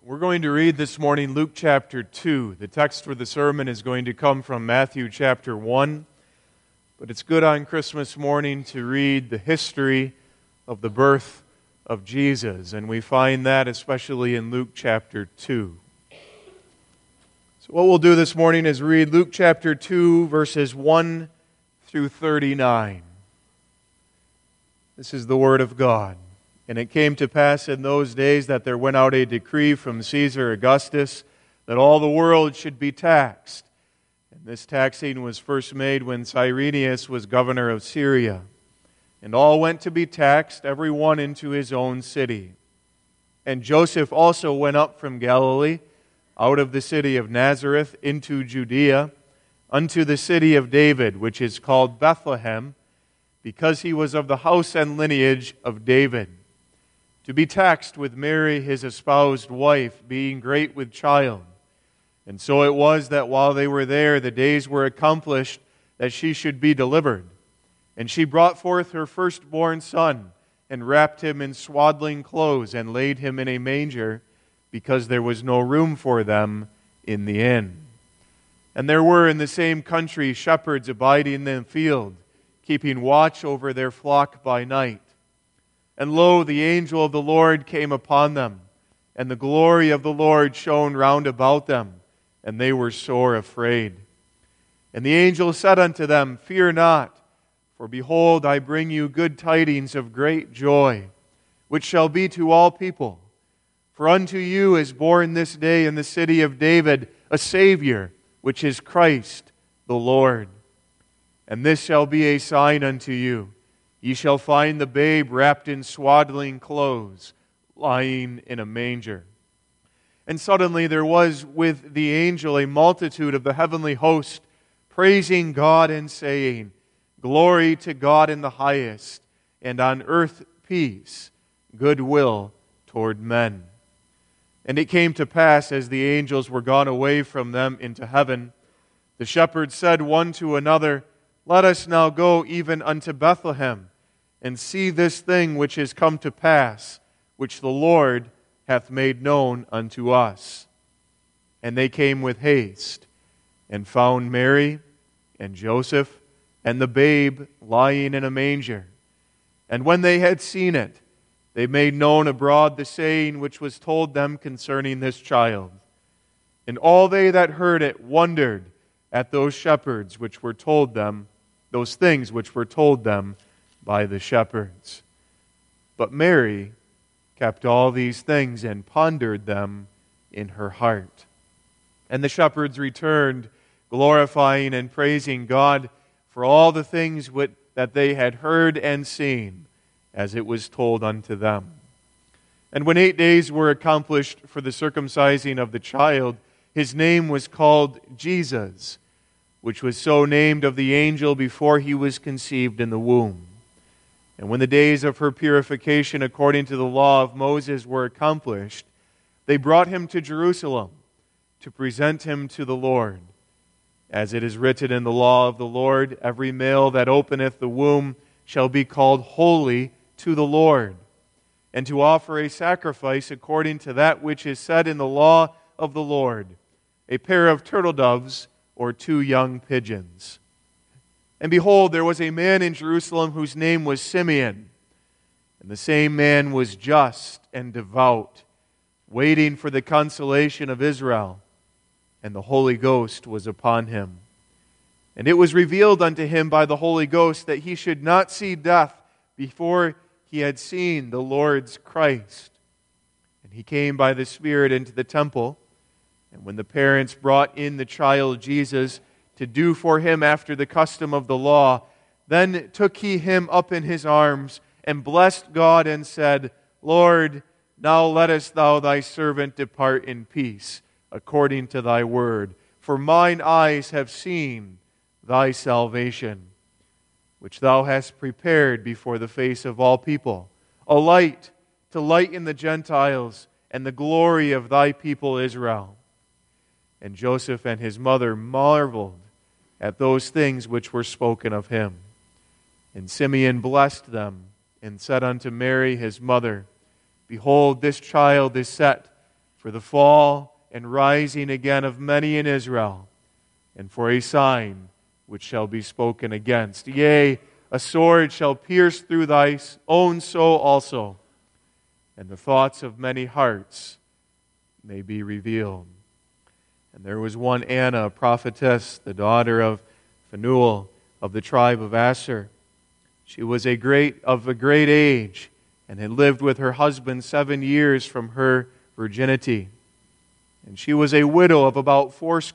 We're going to read this morning Luke chapter 2. The text for the sermon is going to come from Matthew chapter 1. But it's good on Christmas morning to read the history of the birth of Jesus. And we find that especially in Luke chapter 2. So what we'll do this morning is read Luke chapter 2, verses 1 through 39. This is the Word of God. And it came to pass in those days that there went out a decree from Caesar Augustus that all the world should be taxed. And this taxing was first made when Cyrenius was governor of Syria. And all went to be taxed, every one into his own city. And Joseph also went up from Galilee, out of the city of Nazareth, into Judea, unto the city of David, which is called Bethlehem, because he was of the house and lineage of David, to be taxed with Mary his espoused wife, being great with child. And so it was that while they were there, the days were accomplished that she should be delivered. And she brought forth her firstborn son, and wrapped him in swaddling clothes, and laid him in a manger, because there was no room for them in the inn. And there were in the same country shepherds abiding in the field, keeping watch over their flock by night. And lo, the angel of the Lord came upon them, and the glory of the Lord shone round about them, and they were sore afraid. And the angel said unto them, Fear not, for behold, I bring you good tidings of great joy, which shall be to all people. For unto you is born this day in the city of David a Savior, which is Christ the Lord. And this shall be a sign unto you. Ye shall find the babe wrapped in swaddling clothes, lying in a manger. And suddenly there was with the angel a multitude of the heavenly host, praising God and saying, Glory to God in the highest, and on earth peace, goodwill toward men. And it came to pass, as the angels were gone away from them into heaven, the shepherds said one to another, Let us now go even unto Bethlehem, and see this thing which is come to pass, which the Lord hath made known unto us. And they came with haste, and found Mary and Joseph and the babe lying in a manger. And when they had seen it, they made known abroad the saying which was told them concerning this child. And all they that heard it wondered at those shepherds which were told them, those things which were told them by the shepherds. But Mary kept all these things and pondered them in her heart. And the shepherds returned, glorifying and praising God for all the things that they had heard and seen, as it was told unto them. And when 8 days were accomplished for the circumcising of the child, his name was called Jesus, which was so named of the angel before he was conceived in the womb. And when the days of her purification according to the law of Moses were accomplished, they brought him to Jerusalem to present him to the Lord. As it is written in the law of the Lord, every male that openeth the womb shall be called holy to the Lord, and to offer a sacrifice according to that which is said in the law of the Lord, a pair of turtle doves or 2 young pigeons. And behold, there was a man in Jerusalem whose name was Simeon. And the same man was just and devout, waiting for the consolation of Israel. And the Holy Ghost was upon him. And it was revealed unto him by the Holy Ghost that he should not see death before he had seen the Lord's Christ. And he came by the Spirit into the temple. And when the parents brought in the child Jesus to do for him after the custom of the law, then took he him up in his arms, and blessed God, and said, Lord, now lettest thou thy servant depart in peace, according to thy word. For mine eyes have seen thy salvation, which thou hast prepared before the face of all people, a light to lighten the Gentiles, and the glory of thy people Israel. And Joseph and his mother marveled at those things which were spoken of him. And Simeon blessed them, and said unto Mary his mother, Behold, this child is set for the fall and rising again of many in Israel, and for a sign which shall be spoken against. Yea, a sword shall pierce through thy own soul also, and the thoughts of many hearts may be revealed. And there was one Anna, a prophetess, the daughter of Phanuel of the tribe of Asher. She was of a great age, and had lived with her husband 7 years from her virginity. And she was a widow of about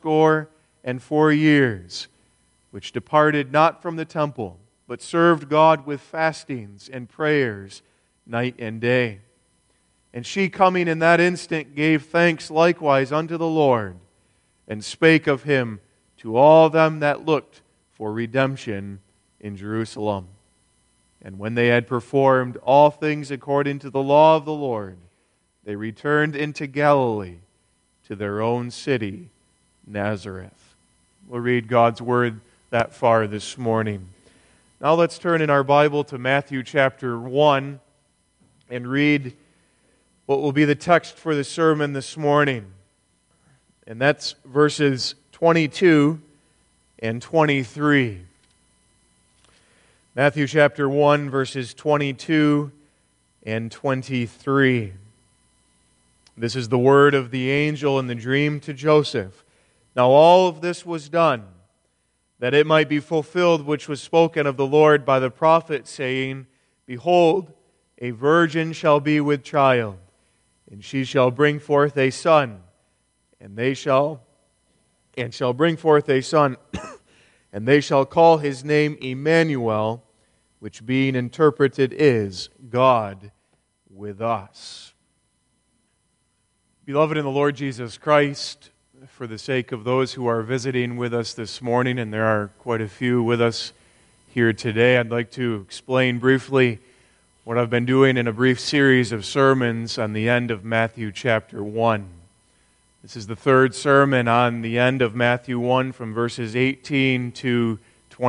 84 years, which departed not from the temple, but served God with fastings and prayers night and day. And she, coming in that instant, gave thanks likewise unto the Lord, and spake of him to all them that looked for redemption in Jerusalem. And when they had performed all things according to the law of the Lord, they returned into Galilee, to their own city, Nazareth. We'll read God's Word that far this morning. Now let's turn in our Bible to Matthew chapter 1 and read what will be the text for the sermon this morning. And that's verses 22 and 23. Matthew chapter 1, verses 22 and 23. This is the word of the angel in the dream to Joseph. Now all of this was done, that it might be fulfilled which was spoken of the Lord by the prophet, saying, Behold, a virgin shall be with child, and she shall bring forth a son, and shall bring forth a son, and they shall call his name Emmanuel, which being interpreted is God with us. Beloved in the Lord Jesus Christ, for the sake of those who are visiting with us this morning, and there are quite a few with us here today, I'd like to explain briefly what I've been doing in a brief series of sermons on the end of Matthew chapter 1. This is the third sermon on the end of Matthew 1 from verses 18 to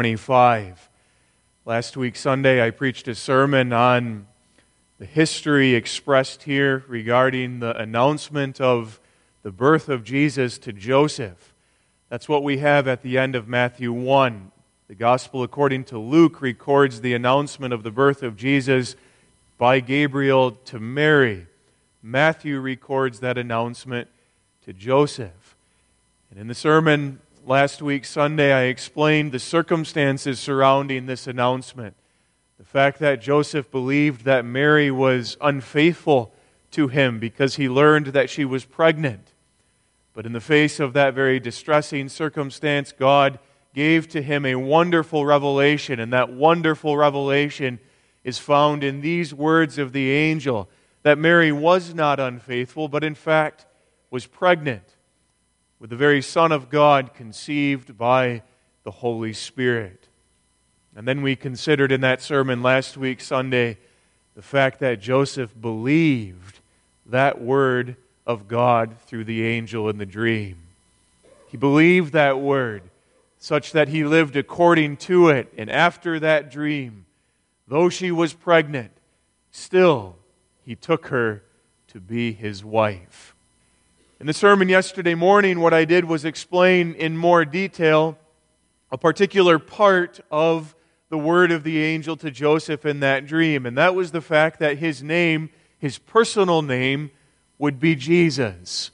25. Last week, Sunday, I preached a sermon on the history expressed here regarding the announcement of the birth of Jesus to Joseph. That's what we have at the end of Matthew 1. The Gospel according to Luke records the announcement of the birth of Jesus by Gabriel to Mary. Matthew records that announcement to Joseph. And in the sermon last week, Sunday, I explained the circumstances surrounding this announcement. The fact that Joseph believed that Mary was unfaithful to him because he learned that she was pregnant. But in the face of that very distressing circumstance, God gave to him a wonderful revelation, and that wonderful revelation is found in these words of the angel, that Mary was not unfaithful, but in fact was pregnant with the very Son of God, conceived by the Holy Spirit. And then we considered in that sermon last week, Sunday, the fact that Joseph believed that word of God through the angel in the dream. He believed that word such that he lived according to it. And after that dream, though she was pregnant, still he took her to be his wife. In the sermon yesterday morning, what I did was explain in more detail a particular part of the word of the angel to Joseph in that dream. And that was the fact that his name, his personal name, would be Jesus.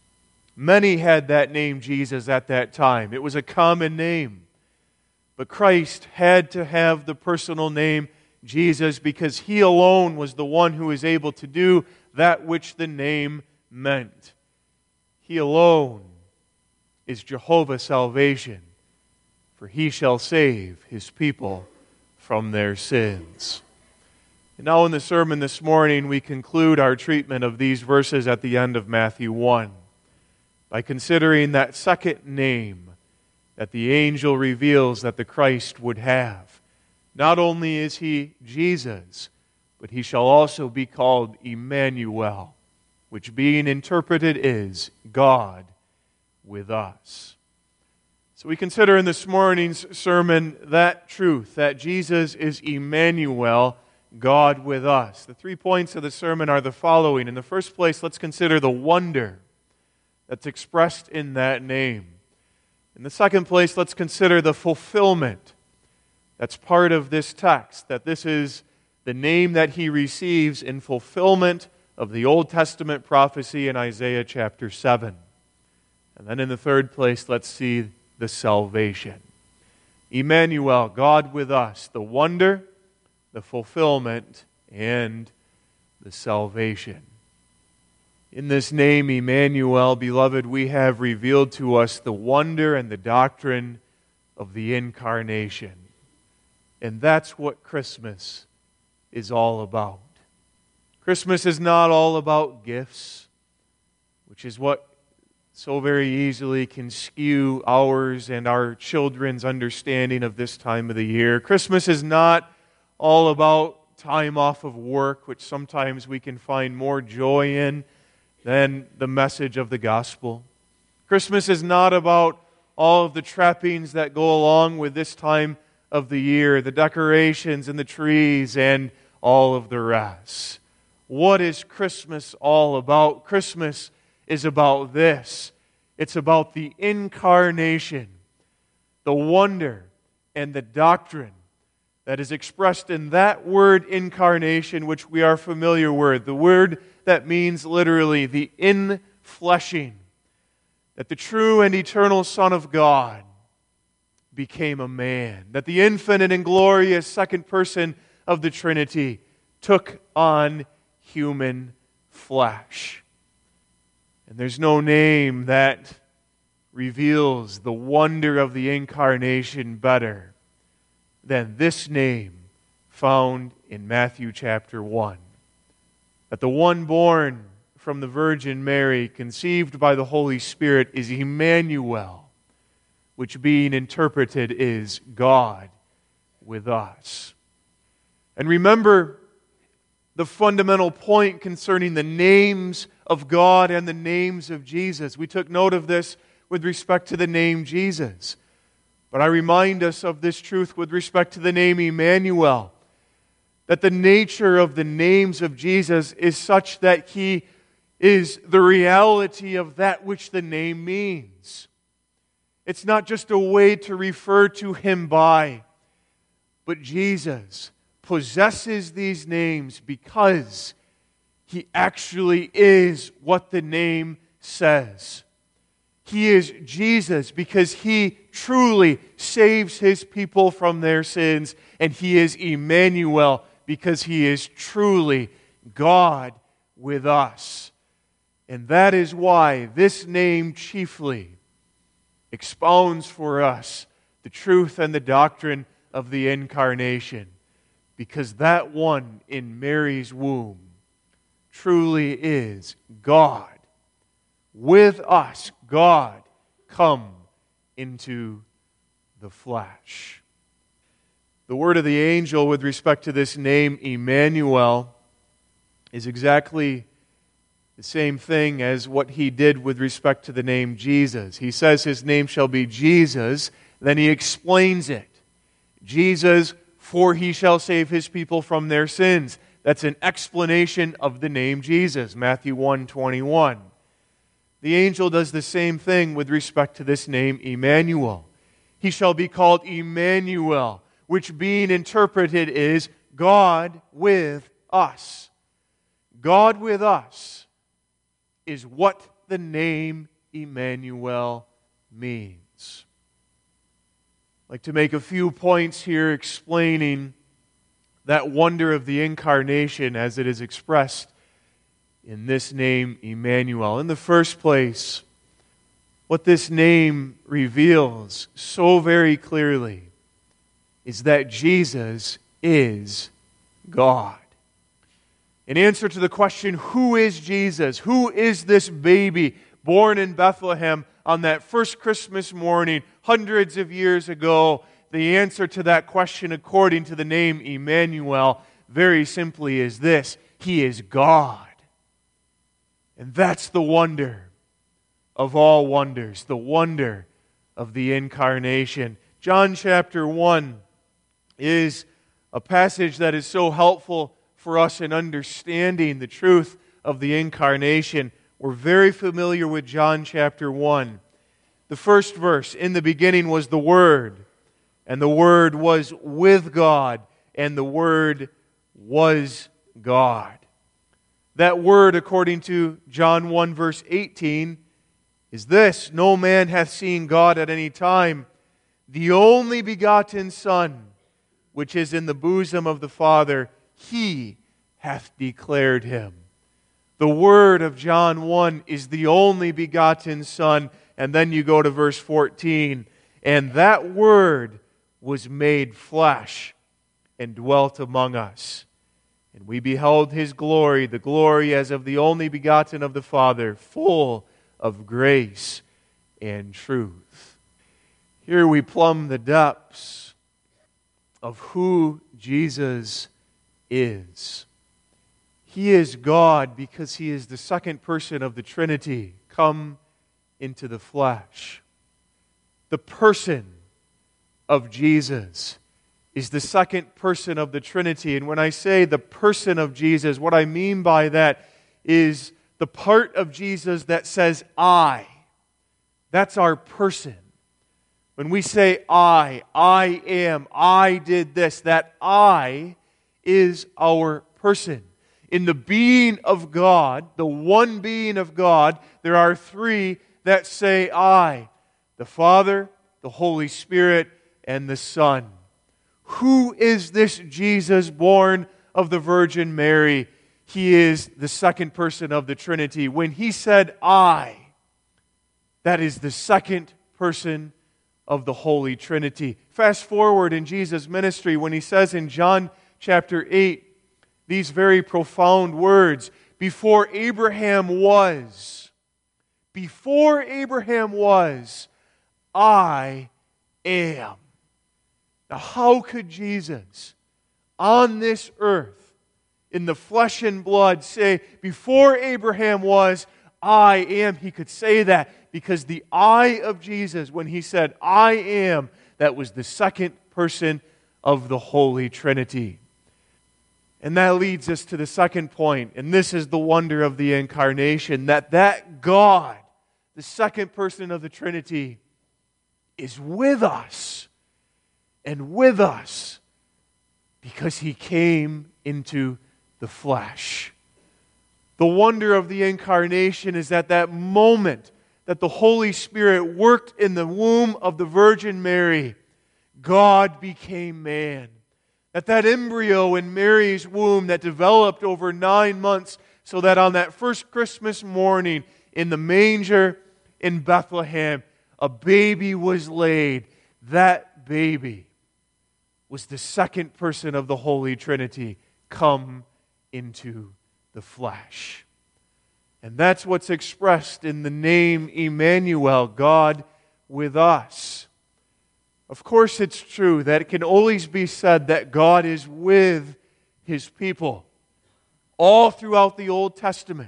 Many had that name Jesus at that time. It was a common name. But Christ had to have the personal name Jesus because He alone was the one who was able to do that which the name meant. He alone is Jehovah's salvation, for He shall save His people from their sins. And now in the sermon this morning, we conclude our treatment of these verses at the end of Matthew 1 by considering that second name that the angel reveals that the Christ would have. Not only is He Jesus, but He shall also be called Emmanuel, which being interpreted is God with us. So we consider in this morning's sermon that truth, that Jesus is Emmanuel, God with us. The 3 points of the sermon are the following. In the first place, let's consider the wonder that's expressed in that name. In the second place, let's consider the fulfillment that's part of this text, that this is the name that he receives in fulfillment of the Old Testament prophecy in Isaiah chapter 7. And then in the third place, let's see the salvation. Emmanuel, God with us, the wonder, the fulfillment, and the salvation. In this name, Emmanuel, beloved, we have revealed to us the wonder and the doctrine of the incarnation. And that's what Christmas is all about. Christmas is not all about gifts, which is what so very easily can skew ours and our children's understanding of this time of the year. Christmas is not all about time off of work, which sometimes we can find more joy in than the message of the gospel. Christmas is not about all of the trappings that go along with this time of the year, the decorations and the trees and all of the rest. What is Christmas all about? Christmas is about this. It's about the incarnation, the wonder and the doctrine that is expressed in that word incarnation, which we are familiar with, the word that means literally the infleshing, that the true and eternal Son of God became a man, that the infinite and glorious second person of the Trinity took on human flesh. And there's no name that reveals the wonder of the incarnation better than this name found in Matthew chapter 1. That the one born from the Virgin Mary, conceived by the Holy Spirit, is Emmanuel, which being interpreted is God with us. And remember the fundamental point concerning the names of God and the names of Jesus. We took note of this with respect to the name Jesus. But I remind us of this truth with respect to the name Emmanuel, that the nature of the names of Jesus is such that He is the reality of that which the name means. It's not just a way to refer to Him by, but Jesus possesses these names because He actually is what the name says. He is Jesus because He truly saves His people from their sins, and He is Emmanuel because He is truly God with us. And that is why this name chiefly expounds for us the truth and the doctrine of the incarnation, because that one in Mary's womb truly is God with us, God come into the flesh. The word of the angel with respect to this name, Emmanuel, is exactly the same thing as what he did with respect to the name Jesus. He says his name shall be Jesus, then he explains it. Jesus, for he shall save his people from their sins. That's an explanation of the name Jesus, Matthew 1:21. The angel does the same thing with respect to this name, Emmanuel. He shall be called Emmanuel, which being interpreted is God with us. God with us is what the name Emmanuel means. I'd like to make a few points here explaining that wonder of the incarnation as it is expressed in this name, Emmanuel. In the first place, what this name reveals so very clearly is that Jesus is God. In answer to the question, who is Jesus? Who is this baby born in Bethlehem on that first Christmas morning hundreds of years ago? The answer to that question, according to the name Emmanuel, very simply is this: He is God. And that's the wonder of all wonders, the wonder of the incarnation. John chapter 1 is a passage that is so helpful for us in understanding the truth of the incarnation. We're very familiar with John chapter 1. The first verse, in the beginning was the Word, and the Word was with God, and the Word was God. That word, according to John 1 verse 18, is this: no man hath seen God at any time. The only begotten Son, which is in the bosom of the Father, He hath declared Him. The word of John 1 is the only begotten Son. And then you go to verse 14. And that Word was made flesh and dwelt among us. And we beheld His glory, the glory as of the only begotten of the Father, full of grace and truth. Here we plumb the depths of who Jesus is. He is God because He is the second person of the Trinity, come into the flesh. The person of Jesus is the second person of the Trinity. And when I say the person of Jesus, what I mean by that is the part of Jesus that says I. That's our person. When we say I am, I did this, that I is our person. In the being of God, the one being of God, there are three that say I: the Father, the Holy Spirit, and the Son. Who is this Jesus born of the Virgin Mary? He is the second person of the Trinity. When He said I, that is the second person of the Holy Trinity. Fast forward in Jesus' ministry when He says in John chapter 8 these very profound words: before Abraham was, I am. Now, how could Jesus, on this earth, in the flesh and blood, say, before Abraham was, I am? He could say that because the I of Jesus, when He said, I am, that was the second person of the Holy Trinity. And that leads us to the second point, and this is the wonder of the incarnation, that God, the second person of the Trinity, is with us, and with us because He came into the flesh. The wonder of the incarnation is that moment that the Holy Spirit worked in the womb of the Virgin Mary, God became man. That embryo in Mary's womb that developed over 9 months, so that on that first Christmas morning in the manger in Bethlehem, a baby was laid. That baby was the second person of the Holy Trinity come into the flesh. And that's what's expressed in the name Emmanuel, God with us. Of course, it's true that it can always be said that God is with His people. All throughout the Old Testament,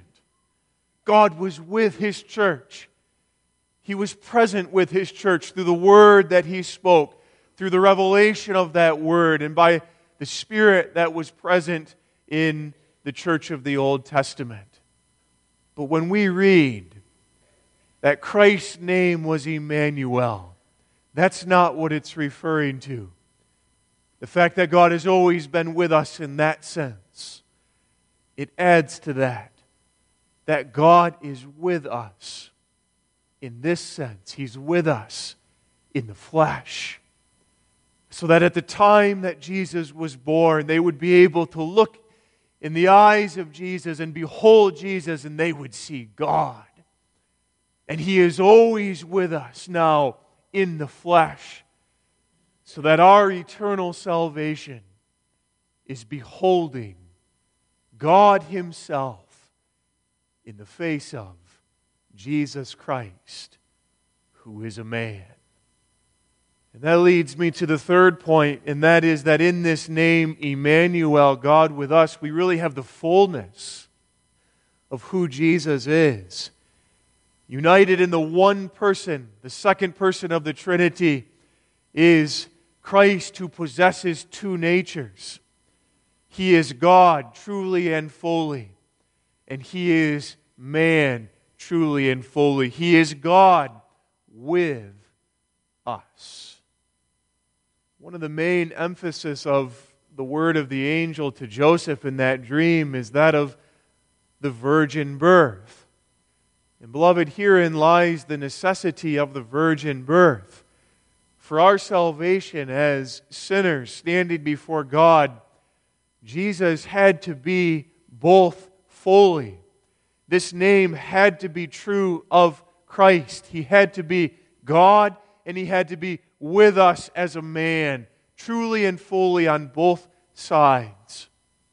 God was with His church. He was present with His church through the Word that He spoke, through the revelation of that Word, and by the Spirit that was present in the church of the Old Testament. But when we read that Christ's name was Emmanuel, that's not what it's referring to. The fact that God has always been with us in that sense, it adds to that God is with us in this sense. He's with us in the flesh. So that at the time that Jesus was born, they would be able to look in the eyes of Jesus and behold Jesus, and they would see God. And He is always with us now in the flesh, so that our eternal salvation is beholding God Himself in the face of Jesus Christ, who is a man. And that leads me to the third point, and that is that in this name, Emmanuel, God with us, we really have the fullness of who Jesus is. United in the one person, the second person of the Trinity, is Christ who possesses two natures. He is God truly and fully, and He is man truly and fully. He is God with us. One of the main emphasis of the word of the angel to Joseph in that dream is that of the virgin birth. And beloved, herein lies the necessity of the virgin birth. For our salvation as sinners standing before God, Jesus had to be both fully. This name had to be true of Christ. He had to be God, and He had to be with us as a man, truly and fully on both sides.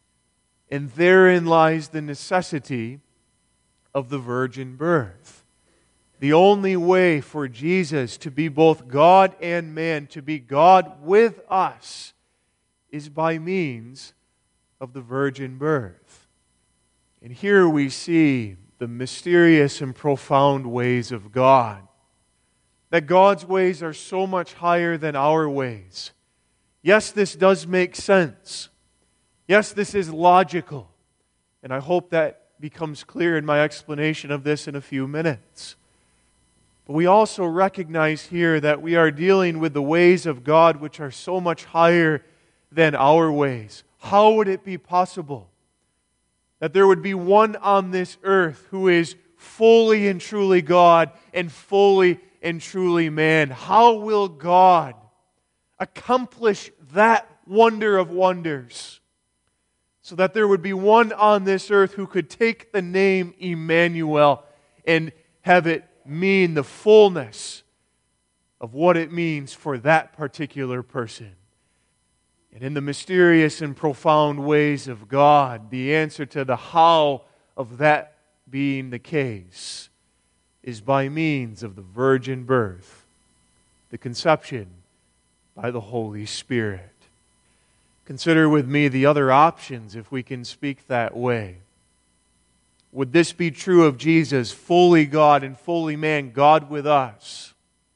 And therein lies the necessity of the virgin birth. The only way for Jesus to be both God and man, to be God with us, is by means of the virgin birth. And here we see the mysterious and profound ways of God. That God's ways are so much higher than our ways. Yes, this does make sense. Yes, this is logical. And I hope that becomes clear in my explanation of this in a few minutes. But we also recognize here that we are dealing with the ways of God which are so much higher than our ways. How would it be possible that there would be one on this earth who is fully and truly God and fully and truly man? How will God accomplish that wonder of wonders so that there would be one on this earth who could take the name Emmanuel and have it mean the fullness of what it means for that particular person? And in the mysterious and profound ways of God, the answer to the how of that being the case is by means of the virgin birth, the conception by the Holy Spirit. Consider with me the other options, if we can speak that way. Would this be true of Jesus, fully God and fully man, God with us?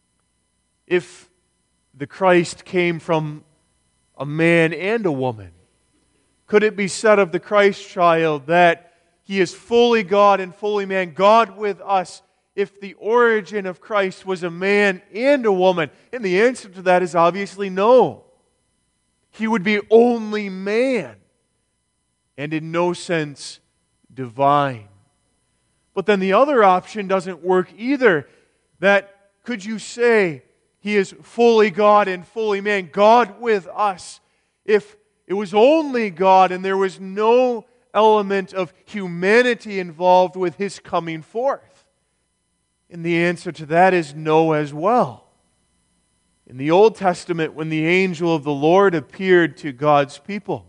If the Christ came from a man and a woman, could it be said of the Christ child that He is fully God and fully man, God with us, if the origin of Christ was a man and a woman? And the answer to that is obviously no. He would be only man, and in no sense divine. But then the other option doesn't work either. That could you say He is fully God and fully man, God with us, if it was only God and there was no element of humanity involved with His coming forth? And the answer to that is no as well. In the Old Testament, when the angel of the Lord appeared to God's people,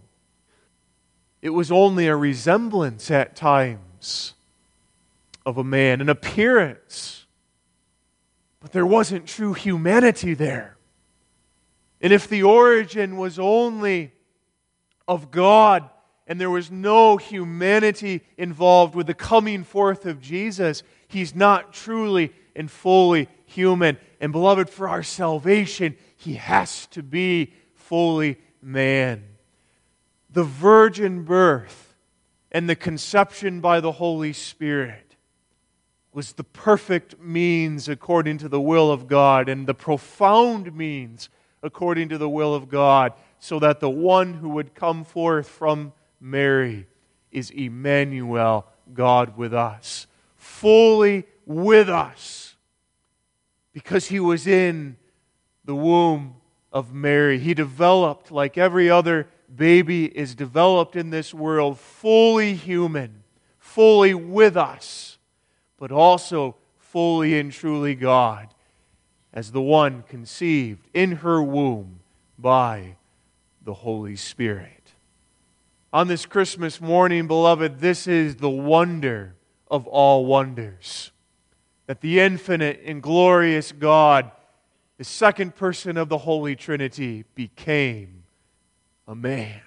it was only a resemblance at times of a man, an appearance. But there wasn't true humanity there. And if the origin was only of God and there was no humanity involved with the coming forth of Jesus, He's not truly and fully human. And beloved, for our salvation, He has to be fully man. The virgin birth and the conception by the Holy Spirit was the perfect means according to the will of God, and the profound means according to the will of God, so that the one who would come forth from Mary is Emmanuel, God with us, fully with us, because He was in the womb of Mary. He developed like every other baby is developed in this world, fully human, fully with us, but also fully and truly God, as the one conceived in her womb by the Holy Spirit. On this Christmas morning, beloved, this is the wonder of all wonders, that the infinite and glorious God, the second person of the Holy Trinity, became a man.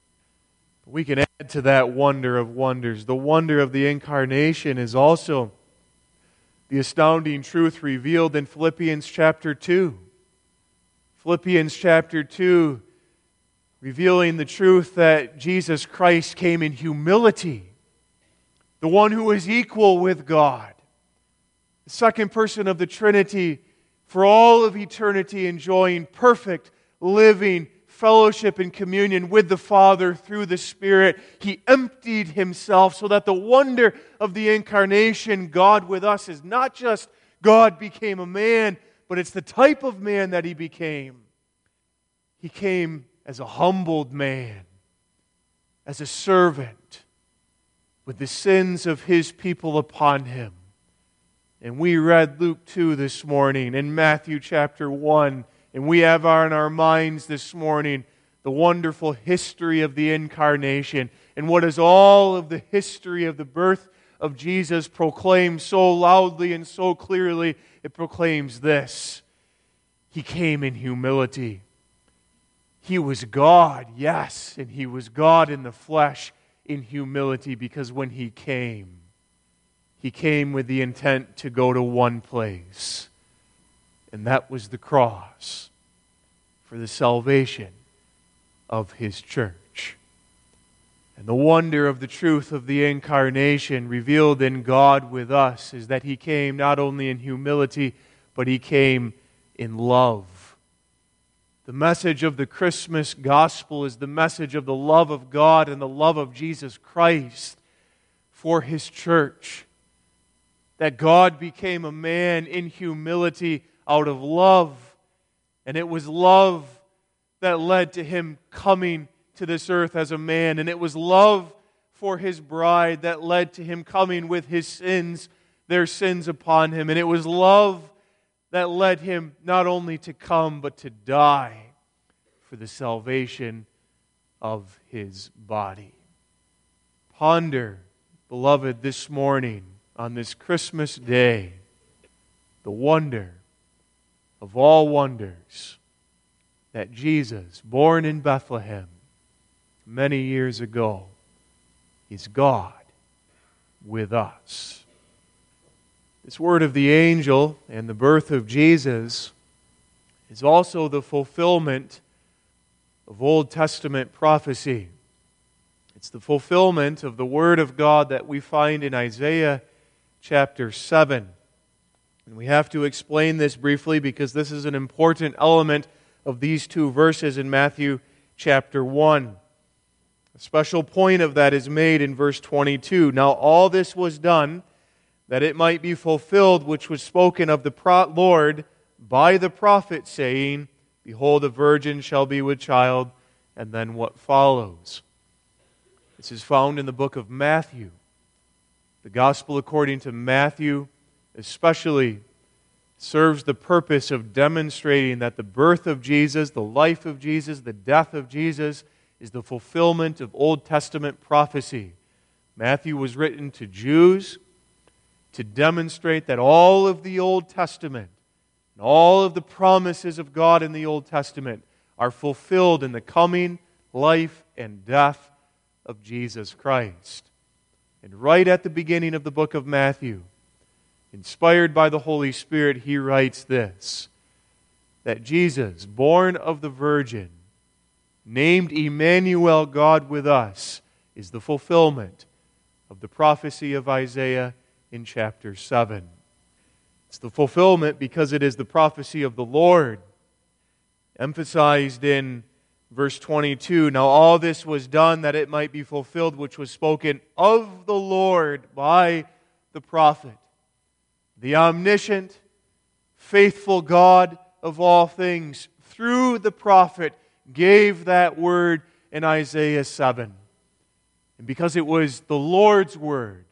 We can add to that wonder of wonders. The wonder of the incarnation is also the astounding truth revealed in Philippians chapter 2. Philippians chapter 2, revealing the truth that Jesus Christ came in humility, the one who is equal with God, the second person of the Trinity, for all of eternity enjoying perfect, living fellowship and communion with the Father through the Spirit. He emptied Himself so that the wonder of the incarnation, God with us, is not just God became a man, but it's the type of man that He became. He came as a humbled man, as a servant, with the sins of His people upon Him. And we read Luke 2 this morning and Matthew chapter 1, and we have in our minds this morning the wonderful history of the incarnation. And what is all of the history of the birth of Jesus proclaimed so loudly and so clearly? It proclaims this: He came in humility. He was God, yes, and He was God in the flesh in humility, because when He came with the intent to go to one place, and that was the cross for the salvation of His church. And the wonder of the truth of the incarnation revealed in God with us is that He came not only in humility, but He came in love. The message of the Christmas gospel is the message of the love of God and the love of Jesus Christ for His church. That God became a man in humility out of love. And it was love that led to Him coming to this earth as a man. And it was love for His bride that led to Him coming with His sins, their sins upon Him. And it was love that led Him not only to come, but to die for the salvation of His body. Ponder, beloved, this morning, on this Christmas day, the wonder of all wonders that Jesus, born in Bethlehem many years ago, is God with us. This word of the angel and the birth of Jesus is also the fulfillment of Old Testament prophecy. It's the fulfillment of the Word of God that we find in Isaiah chapter 7. And we have to explain this briefly because this is an important element of these two verses in Matthew chapter 1. A special point of that is made in verse 22. Now all this was done that it might be fulfilled which was spoken of the Lord by the prophet, saying, Behold, a virgin shall be with child, and then what follows. This is found in the book of Matthew. The Gospel according to Matthew especially serves the purpose of demonstrating that the birth of Jesus, the life of Jesus, the death of Jesus is the fulfillment of Old Testament prophecy. Matthew was written to Jews to demonstrate that all of the Old Testament and all of the promises of God in the Old Testament are fulfilled in the coming life and death of Jesus Christ. And right at the beginning of the book of Matthew, inspired by the Holy Spirit, he writes this, that Jesus, born of the Virgin, named Emmanuel, God with us, is the fulfillment of the prophecy of Isaiah in chapter 7. It's the fulfillment because it is the prophecy of the Lord, emphasized in verse 22. Now all this was done that it might be fulfilled which was spoken of the Lord by the prophet. The omniscient, faithful God of all things, through the prophet, gave that word in Isaiah 7. And because it was the Lord's word,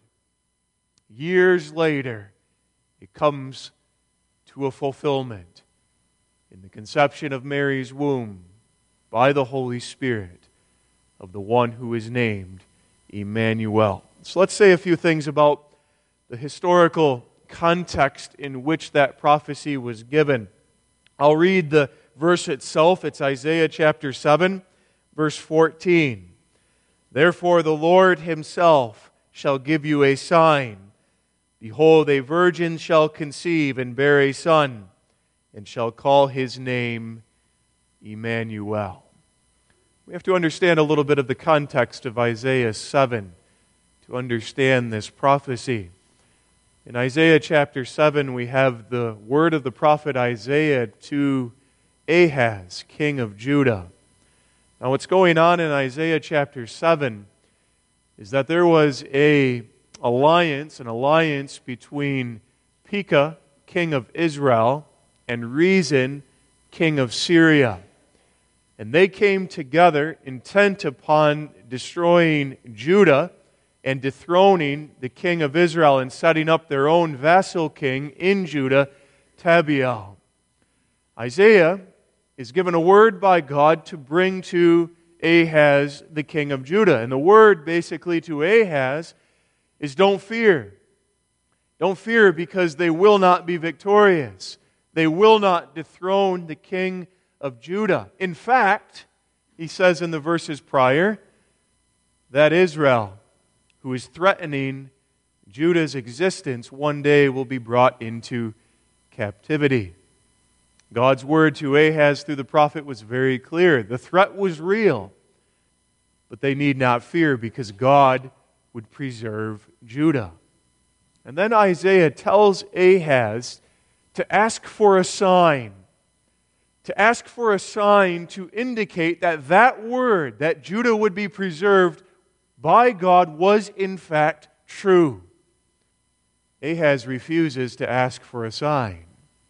years later, it comes to a fulfillment in the conception of Mary's womb by the Holy Spirit of the one who is named Emmanuel. So let's say a few things about the historical context in which that prophecy was given. I'll read the verse itself. It's Isaiah chapter 7, verse 14. Therefore the Lord Himself shall give you a sign. Behold, a virgin shall conceive and bear a son, and shall call his name Emmanuel. We have to understand a little bit of the context of Isaiah 7 to understand this prophecy. In Isaiah chapter 7, we have the word of the prophet Isaiah to Ahaz, king of Judah. Now, what's going on in Isaiah chapter 7 is that there was an alliance between Pekah, king of Israel, and Rezin, king of Syria. And they came together intent upon destroying Judah and dethroning the king of Israel and setting up their own vassal king in Judah, Tabeel. Isaiah is given a word by God to bring to Ahaz, the king of Judah. And the word basically to Ahaz is don't fear. Don't fear because they will not be victorious. They will not dethrone the king of Judah. In fact, he says in the verses prior, that Israel, who is threatening Judah's existence, one day will be brought into captivity. God's word to Ahaz through the prophet was very clear. The threat was real, but they need not fear because God would preserve Judah. And then Isaiah tells Ahaz to ask for a sign. To ask for a sign to indicate that that word, that Judah would be preserved by God, was in fact true. Ahaz refuses to ask for a sign,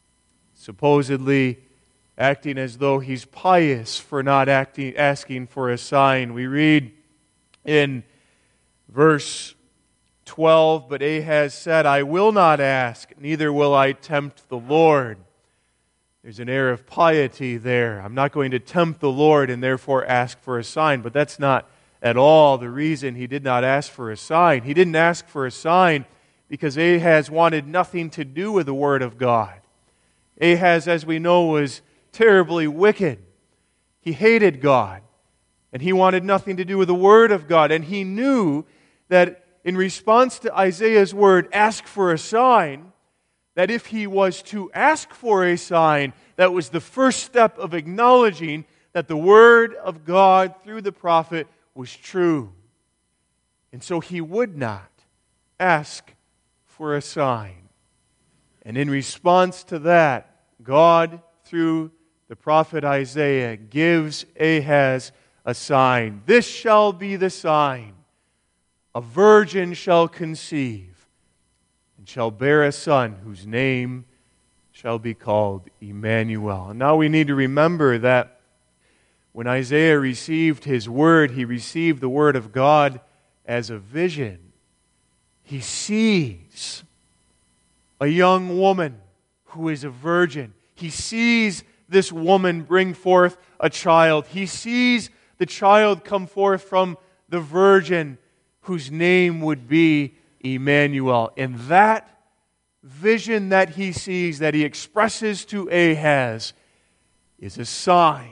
supposedly acting as though he's pious for not asking for a sign. We read in verse 12, but Ahaz said, I will not ask, neither will I tempt the Lord. There's an air of piety there. I'm not going to tempt the Lord and therefore ask for a sign. But that's not at all the reason he did not ask for a sign. He didn't ask for a sign because Ahaz wanted nothing to do with the Word of God. Ahaz, as we know, was terribly wicked. He hated God, and he wanted nothing to do with the Word of God. And he knew that in response to Isaiah's word, ask for a sign, that if he was to ask for a sign, that was the first step of acknowledging that the Word of God through the prophet was true. And so he would not ask for a sign. And in response to that, God, through the prophet Isaiah, gives Ahaz a sign. This shall be the sign. A virgin shall conceive and shall bear a son whose name shall be called Emmanuel. And now we need to remember that when Isaiah received his word, he received the word of God as a vision. He sees a young woman who is a virgin. He sees this woman bring forth a child. He sees the child come forth from the virgin whose name would be Emmanuel. And that vision that he sees, that he expresses to Ahaz, is a sign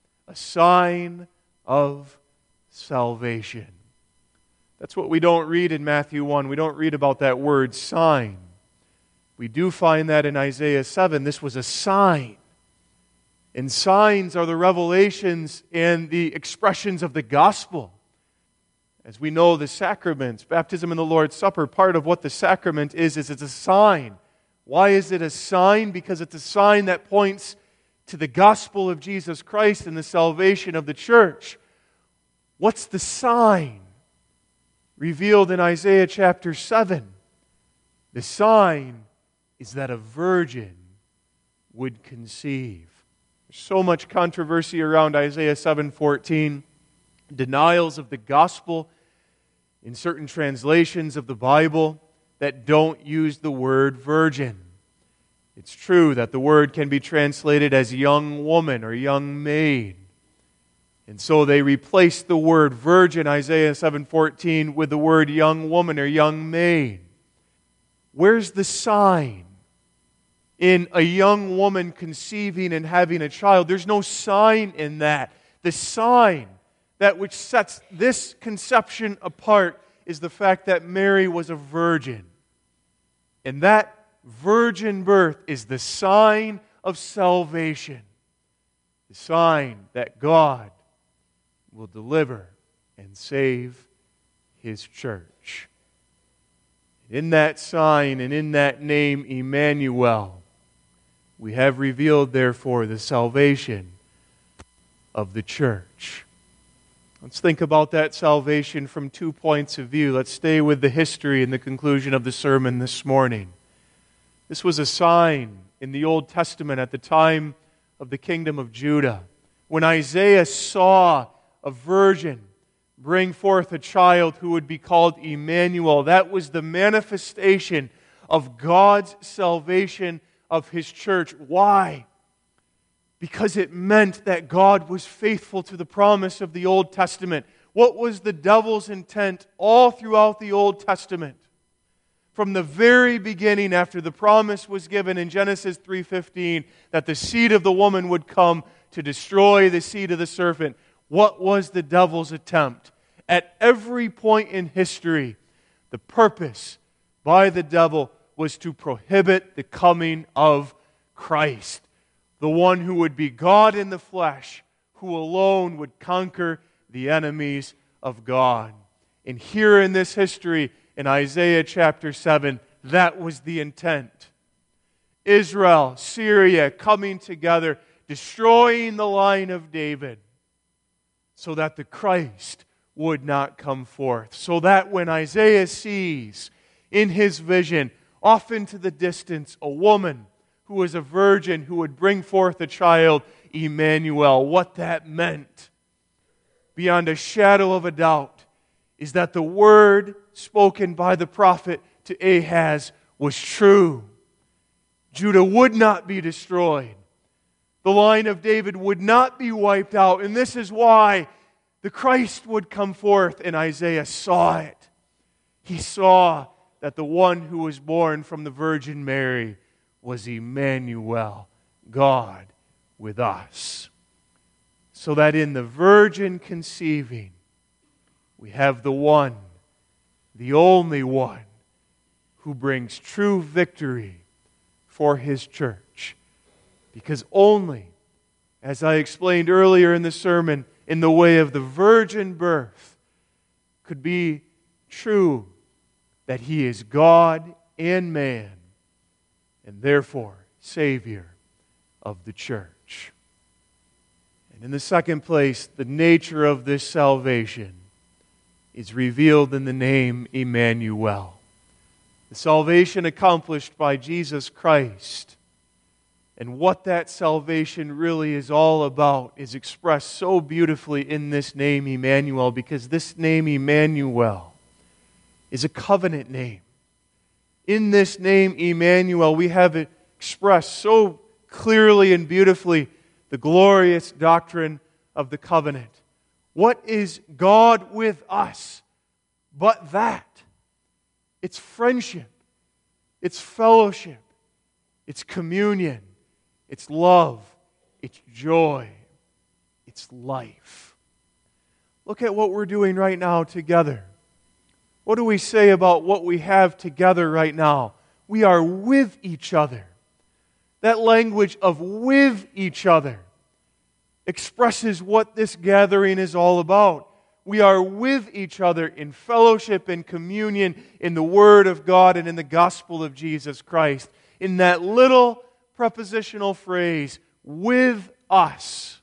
of salvation. That's what we don't read in Matthew 1. We don't read about that word sign. We do find that in Isaiah 7. This was a sign. And signs are the revelations and the expressions of the gospel. As we know, the sacraments, baptism and the Lord's Supper, part of what the sacrament is it's a sign. Why is it a sign? Because it's a sign that points to the gospel of Jesus Christ and the salvation of the church. What's the sign revealed in Isaiah chapter 7? The sign is that a virgin would conceive. There's so much controversy around Isaiah 7:14, denials of the gospel in certain translations of the Bible that don't use the word virgin. It's true that the word can be translated as young woman or young maid. And so they replaced the word virgin, Isaiah 7:14, with the word young woman or young maid. Where's the sign in a young woman conceiving and having a child? There's no sign in that. The sign, that which sets this conception apart, is the fact that Mary was a virgin. And that virgin birth is the sign of salvation. The the sign that God will deliver and save His church. In that sign and in that name, Emmanuel, we have revealed, therefore, the salvation of the church. Let's think about that salvation from 2 points of view. Let's stay with the history and the conclusion of the sermon this morning. This was a sign in the Old Testament at the time of the kingdom of Judah. When Isaiah saw a virgin bring forth a child who would be called Emmanuel, that was the manifestation of God's salvation of His church. Why? Because it meant that God was faithful to the promise of the Old Testament. What was the devil's intent all throughout the Old Testament? From the very beginning, after the promise was given in Genesis 3:15 that the seed of the woman would come to destroy the seed of the serpent, what was the devil's attempt? At every point in history, the purpose by the devil was to prohibit the coming of Christ, the one who would be God in the flesh, who alone would conquer the enemies of God. And here in this history, in Isaiah chapter 7, that was the intent. Israel, Syria coming together, destroying the line of David, so that the Christ would not come forth. So that when Isaiah sees in his vision, off into the distance, a woman who was a virgin who would bring forth a child, Emmanuel, what that meant, beyond a shadow of a doubt, is that the word spoken by the prophet to Ahaz was true. Judah would not be destroyed. The line of David would not be wiped out. And this is why the Christ would come forth, and Isaiah saw it. He saw that the one who was born from the Virgin Mary was Emmanuel, God with us. So that in the virgin conceiving, we have the one, the only one, who brings true victory for His church. Because only, as I explained earlier in the sermon, in the way of the virgin birth, could be true that He is God and man, and therefore Savior of the church. And in the second place, the nature of this salvation is revealed in the name Emmanuel. The salvation accomplished by Jesus Christ, and what that salvation really is all about, is expressed so beautifully in this name Emmanuel, because this name Emmanuel is a covenant name. In this name Emmanuel, we have it expressed so clearly and beautifully the glorious doctrine of the covenant. What is God with us but that? It's friendship, it's fellowship, it's communion, it's love, it's joy, it's life. Look at what we're doing right now together. What do we say about what we have together right now? We are with each other. That language of with each other expresses what this gathering is all about. We are with each other in fellowship and communion in the Word of God and in the gospel of Jesus Christ. In that little prepositional phrase, with us,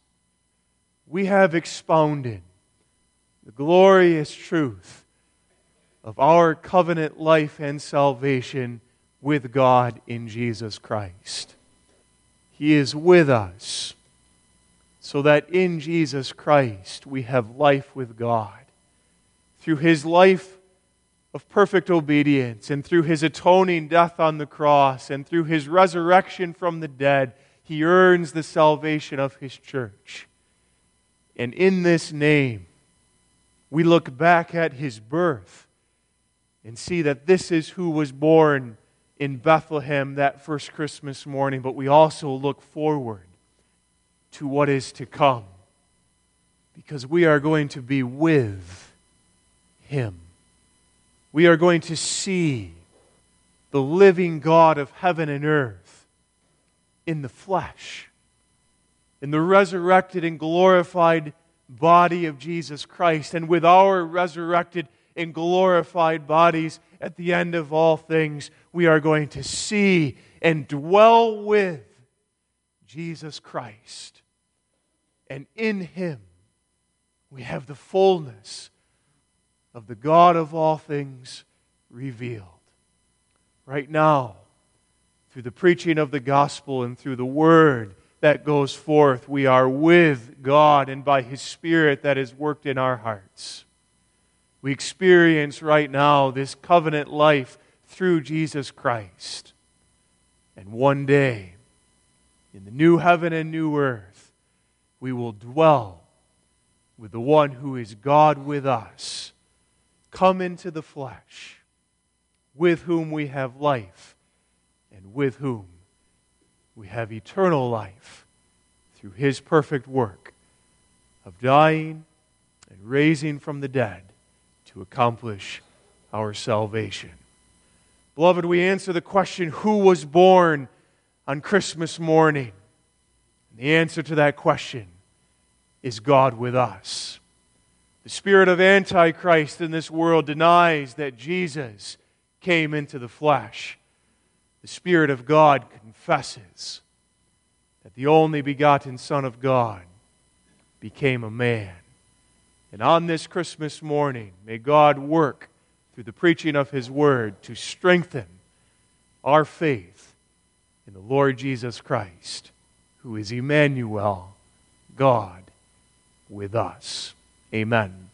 we have expounded the glorious truth of our covenant life and salvation with God in Jesus Christ. He is with us, so that in Jesus Christ we have life with God. Through His life of perfect obedience, and through His atoning death on the cross, and through His resurrection from the dead, He earns the salvation of His church. And in this name, we look back at His birth and see that this is who was born in Bethlehem that first Christmas morning, but we also look forward to what is to come, because we are going to be with Him. We are going to see the living God of heaven and earth in the flesh. in the resurrected and glorified body of Jesus Christ. And with our resurrected and glorified bodies, at the end of all things, we are going to see and dwell with Jesus Christ. And in Him, we have the fullness of the God of all things revealed. Right now, through the preaching of the gospel and through the word that goes forth, we are with God and by His Spirit that is worked in our hearts. We experience right now this covenant life through Jesus Christ. And one day, in the new heaven and new earth, we will dwell with the one who is God with us, come into the flesh, with whom we have life, and with whom we have eternal life through His perfect work of dying and raising from the dead to accomplish our salvation. Beloved, we answer the question, who was born on Christmas morning? And the answer to that question is God with us. The spirit of Antichrist in this world denies that Jesus came into the flesh. The Spirit of God confesses that the only begotten Son of God became a man. And on this Christmas morning, may God work through the preaching of His Word to strengthen our faith in the Lord Jesus Christ, who is Emmanuel, God with us. Amen.